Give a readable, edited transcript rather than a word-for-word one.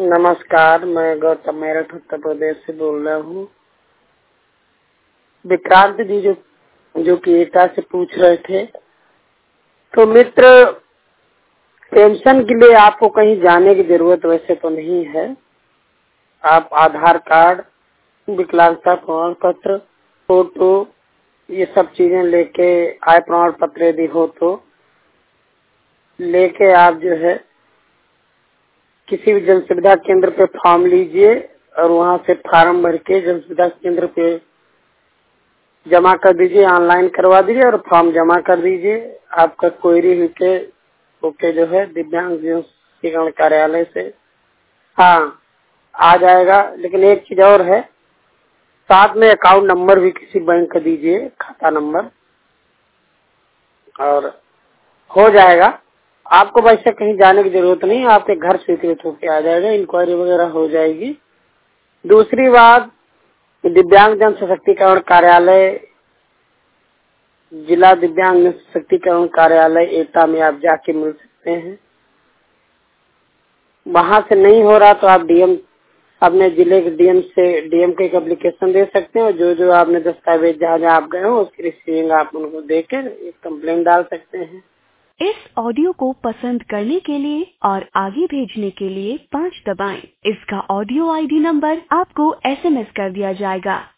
नमस्कार, मैं गौतम मेरठ उत्तर प्रदेश से बोल रहा हूँ। विक्रांत जी जो कि एकता से पूछ रहे थे, तो मित्र पेंशन के लिए आपको कहीं जाने की जरूरत वैसे तो नहीं है। आप आधार कार्ड, विकलांगता प्रमाण पत्र, फोटो, ये सब चीजें लेके, आय प्रमाण पत्र यदि हो तो लेके आप जो है किसी भी जन सुविधा केंद्र पे फॉर्म लीजिए और वहाँ से फार्म भर के जन सुविधा केंद्र पे जमा कर दीजिए, ऑनलाइन करवा दीजिए और फॉर्म जमा कर दीजिए। आपका क्वेरी होके जो है दिव्यांग सशक्तिकरण कार्यालय से आ जाएगा। लेकिन एक चीज और है, साथ में अकाउंट नंबर भी किसी बैंक का दीजिए, खाता नंबर, और हो जाएगा। आपको वैसे कहीं जाने की जरूरत नहीं, आपके घर स्वीकृत होके आ जाएगा, इंक्वायरी वगैरह हो जाएगी। दूसरी बात, दिव्यांग जन सशक्तिकरण कार्यालय, जिला दिव्यांग जन सशक्तिकरण कार्यालय एटा में आप जाके मिल सकते हैं। वहां से नहीं हो रहा तो आप अपने जिले के डीएम को एक एप्लीकेशन दे सकते हैं, और जो आपने दस्तावेज जहाँ आप गए हो उसकी रिसीविंग आप उनको देकर एक कंप्लेंट डाल सकते हैं। इस ऑडियो को पसंद करने के लिए और आगे भेजने के लिए 5 दबाएं। इसका ऑडियो आईडी नंबर आपको SMS कर दिया जाएगा।